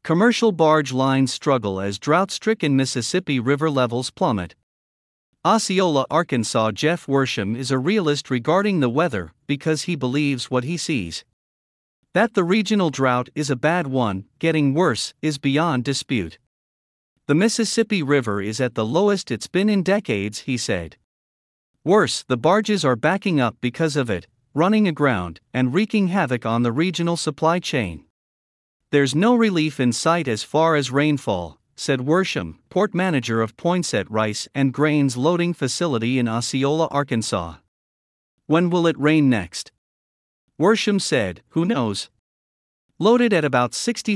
Commercial barge lines struggle as drought-stricken Mississippi River levels plummet. Osceola, Arkansas. Jeff Worsham is a realist regarding the weather because he believes what he sees. That the regional drought is a bad one, getting worse, is beyond dispute. The Mississippi River is at the lowest it's been in decades, he said. Worse, the barges are backing up because of it, running aground, and wreaking havoc on the regional supply chain. There's no relief in sight as far as rainfall, said Worsham, port manager of Poinsett Rice and Grains loading facility in Osceola, Arkansas. When will it rain next? Worsham said, who knows? Loaded at about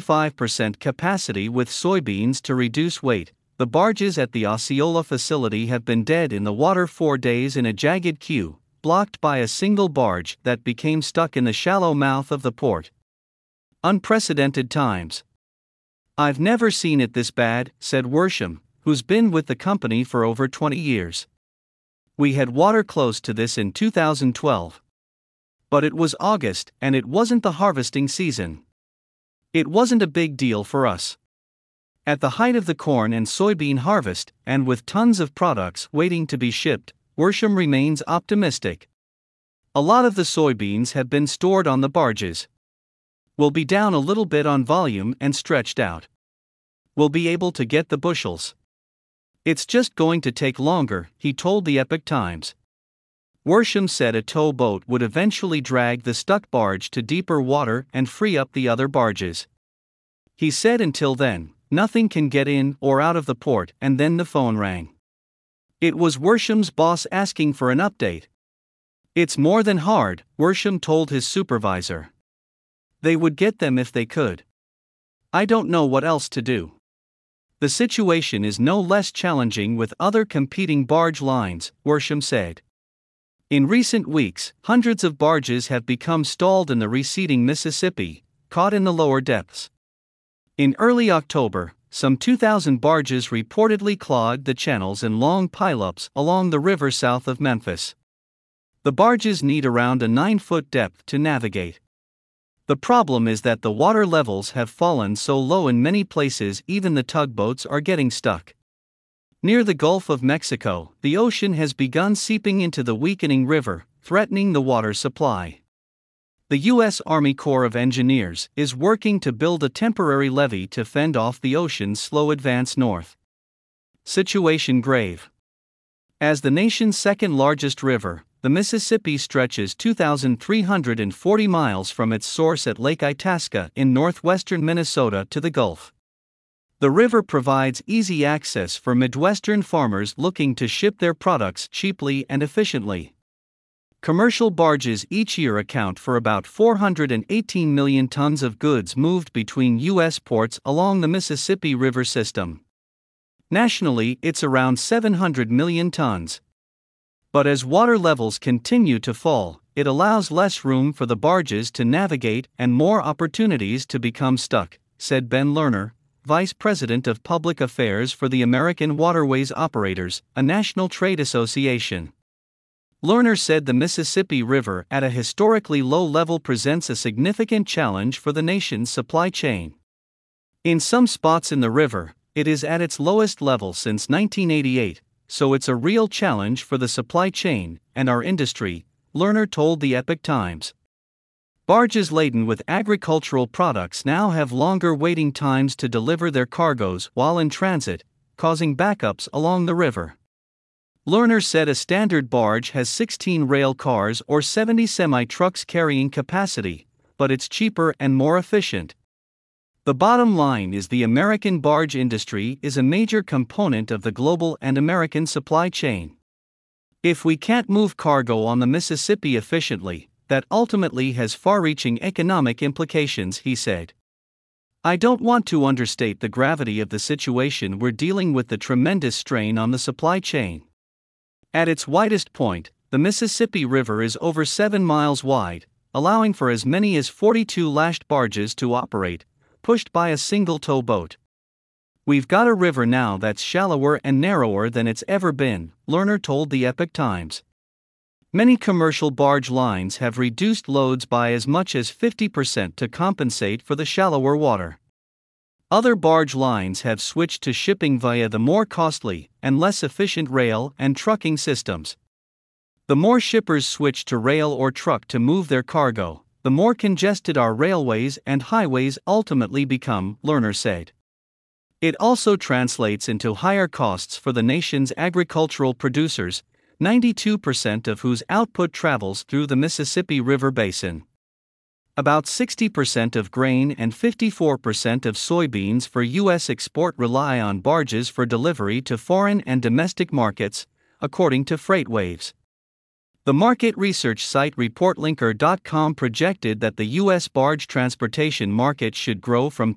65% capacity with soybeans to reduce weight, the barges at the Osceola facility have been dead in the water 4 days in a jagged queue, blocked by a single barge that became stuck in the shallow mouth of the port. Unprecedented times. I've never seen it this bad, said Worsham, who's been with the company for over 20 years. We had water close to this in 2012. But it was August, and it wasn't the harvesting season. It wasn't a big deal for us. At the height of the corn and soybean harvest, and with tons of products waiting to be shipped, Worsham remains optimistic. A lot of the soybeans have been stored on the barges. We'll be down a little bit on volume and stretched out. We'll be able to get the bushels. It's just going to take longer, he told the Epoch Times. Worsham said a towboat would eventually drag the stuck barge to deeper water and free up the other barges. He said until then, nothing can get in or out of the port, and then the phone rang. It was Worsham's boss asking for an update. It's more than hard, Worsham told his supervisor. They would get them if they could. I don't know what else to do. The situation is no less challenging with other competing barge lines, Worsham said. In recent weeks, hundreds of barges have become stalled in the receding Mississippi, caught in the lower depths. In early October, some 2,000 barges reportedly clogged the channels and long pileups along the river south of Memphis. The barges need around a 9-foot depth to navigate. The problem is that the water levels have fallen so low in many places even the tugboats are getting stuck. Near the Gulf of Mexico, the ocean has begun seeping into the weakening river, threatening the water supply. The U.S. Army Corps of Engineers is working to build a temporary levee to fend off the ocean's slow advance north. Situation grave. As the nation's second-largest river, the Mississippi stretches 2,340 miles from its source at Lake Itasca in northwestern Minnesota to the Gulf. The river provides easy access for Midwestern farmers looking to ship their products cheaply and efficiently. Commercial barges each year account for about 418 million tons of goods moved between U.S. ports along the Mississippi River system. Nationally, it's around 700 million tons. But as water levels continue to fall, it allows less room for the barges to navigate and more opportunities to become stuck, said Ben Lerner, Vice President of Public Affairs for the American Waterways Operators, a national trade association. Lerner said the Mississippi River at a historically low level presents a significant challenge for the nation's supply chain. In some spots in the river, it is at its lowest level since 1988. So it's a real challenge for the supply chain and our industry, Lerner told the Epoch Times. Barges laden with agricultural products now have longer waiting times to deliver their cargoes while in transit, causing backups along the river. Lerner said a standard barge has 16 rail cars or 70 semi-trucks carrying capacity, but it's cheaper and more efficient. The bottom line is the American barge industry is a major component of the global and American supply chain. If we can't move cargo on the Mississippi efficiently, that ultimately has far-reaching economic implications, he said. I don't want to understate the gravity of the situation we're dealing with, the tremendous strain on the supply chain. At its widest point, the Mississippi River is over 7 miles wide, allowing for as many as 42 lashed barges to operate, pushed by a single towboat. We've got a river now that's shallower and narrower than it's ever been, Lerner told the Epoch Times. Many commercial barge lines have reduced loads by as much as 50% to compensate for the shallower water. Other barge lines have switched to shipping via the more costly and less efficient rail and trucking systems. The more shippers switch to rail or truck to move their cargo, the more congested our railways and highways ultimately become, Lerner said. It also translates into higher costs for the nation's agricultural producers, 92% of whose output travels through the Mississippi River Basin. About 60% of grain and 54% of soybeans for U.S. export rely on barges for delivery to foreign and domestic markets, according to FreightWaves. The market research site ReportLinker.com projected that the U.S. barge transportation market should grow from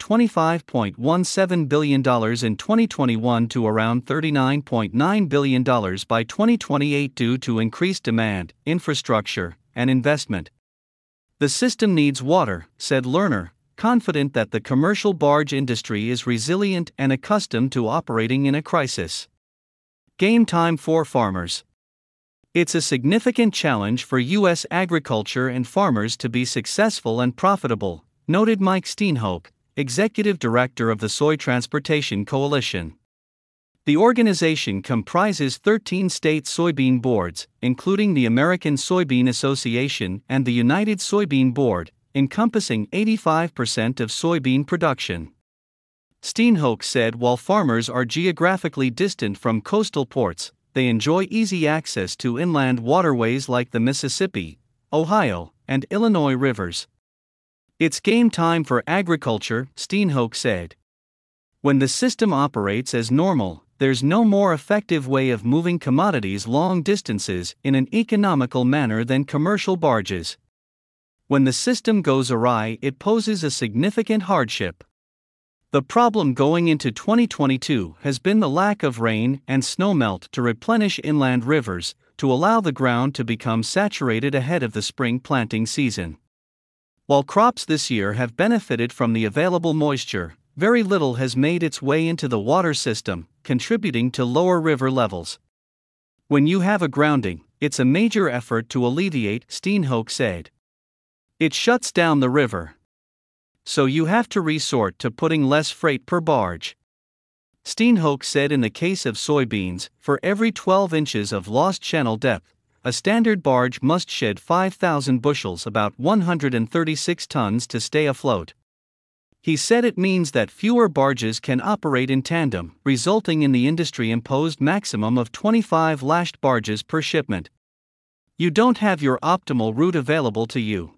$25.17 billion in 2021 to around $39.9 billion by 2028 due to increased demand, infrastructure, and investment. The system needs water, said Lerner, confident that the commercial barge industry is resilient and accustomed to operating in a crisis. Game time for farmers. It's a significant challenge for U.S. agriculture and farmers to be successful and profitable, noted Mike Steenhoek, executive director of the Soy Transportation Coalition. The organization comprises 13 state soybean boards, including the American Soybean Association and the United Soybean Board, encompassing 85% of soybean production. Steenhoek said while farmers are geographically distant from coastal ports, they enjoy easy access to inland waterways like the Mississippi, Ohio, and Illinois rivers. It's game time for agriculture, Steenhoek said. When the system operates as normal, there's no more effective way of moving commodities long distances in an economical manner than commercial barges. When the system goes awry, it poses a significant hardship. The problem going into 2022 has been the lack of rain and snowmelt to replenish inland rivers, to allow the ground to become saturated ahead of the spring planting season. While crops this year have benefited from the available moisture, very little has made its way into the water system, contributing to lower river levels. When you have a grounding, it's a major effort to alleviate, Steenhoek said. It shuts down the river. So you have to resort to putting less freight per barge. Steenhoek said in the case of soybeans, for every 12 inches of lost channel depth, a standard barge must shed 5,000 bushels, about 136 tons, to stay afloat. He said it means that fewer barges can operate in tandem, resulting in the industry-imposed maximum of 25 lashed barges per shipment. You don't have your optimal route available to you.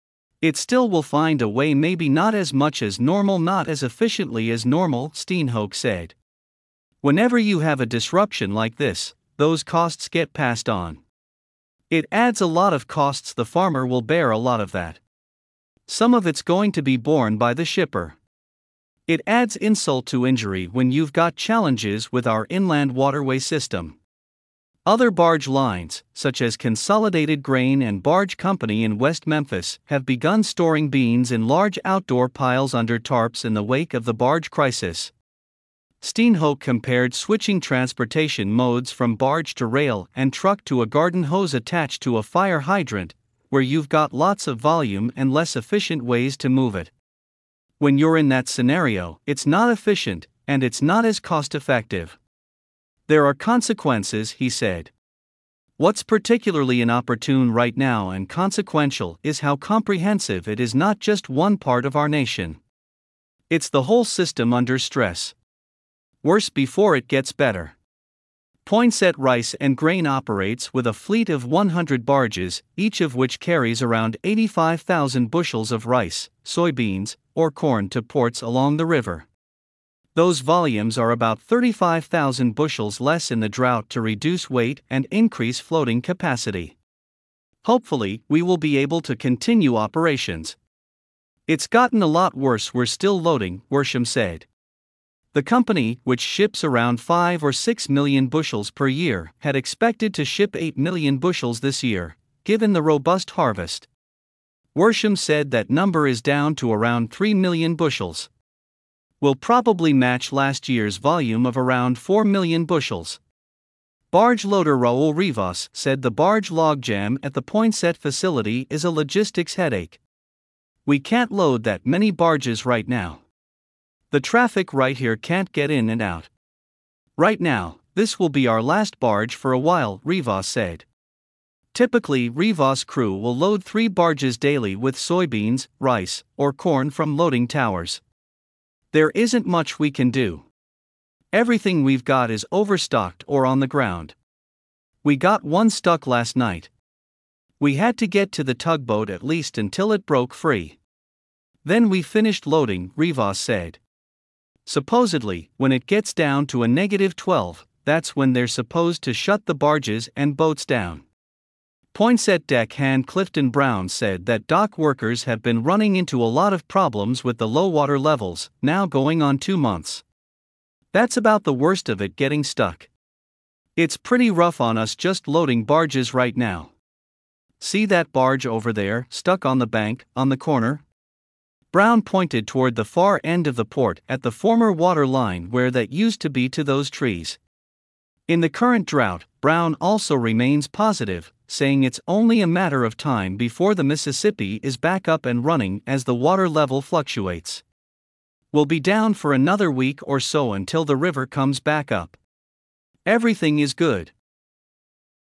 It still will find a way, maybe not as much as normal, not as efficiently as normal, Steenhoek said. Whenever you have a disruption like this, those costs get passed on. It adds a lot of costs, the farmer will bear a lot of that. Some of it's going to be borne by the shipper. It adds insult to injury when you've got challenges with our inland waterway system. Other barge lines, such as Consolidated Grain and Barge Company in West Memphis, have begun storing beans in large outdoor piles under tarps in the wake of the barge crisis. Steenhoek compared switching transportation modes from barge to rail and truck to a garden hose attached to a fire hydrant, where you've got lots of volume and less efficient ways to move it. When you're in that scenario, it's not efficient, and it's not as cost-effective. There are consequences, he said. What's particularly inopportune right now and consequential is how comprehensive it is, not just one part of our nation. It's the whole system under stress. Worse before it gets better. Poinsett Rice and Grain operates with a fleet of 100 barges, each of which carries around 85,000 bushels of rice, soybeans, or corn to ports along the river. Those volumes are about 35,000 bushels less in the drought to reduce weight and increase floating capacity. Hopefully, we will be able to continue operations. It's gotten a lot worse, we're still loading, Worsham said. The company, which ships around 5 or 6 million bushels per year, had expected to ship 8 million bushels this year, given the robust harvest. Worsham said that number is down to around 3 million bushels. Will probably match last year's volume of around 4 million bushels. Barge loader Raul Rivas said the barge logjam at the Poinsett facility is a logistics headache. We can't load that many barges right now. The traffic right here can't get in and out. Right now, this will be our last barge for a while, Rivas said. Typically, Rivas' crew will load 3 barges daily with soybeans, rice, or corn from loading towers. There isn't much we can do. Everything we've got is overstocked or on the ground. We got one stuck last night. We had to get to the tugboat at least until it broke free. Then we finished loading, Rivas said. Supposedly, when it gets down to a -12, that's when they're supposed to shut the barges and boats down. Poinsett deckhand Clifton Brown said that dock workers have been running into a lot of problems with the low water levels, now going on 2 months. That's about the worst of it getting stuck. It's pretty rough on us just loading barges right now. See that barge over there, stuck on the bank, on the corner? Brown pointed toward the far end of the port at the former water line where that used to be to those trees. In the current drought, Brown also remains positive, saying it's only a matter of time before the Mississippi is back up and running as the water level fluctuates. We'll be down for another week or so until the river comes back up. Everything is good.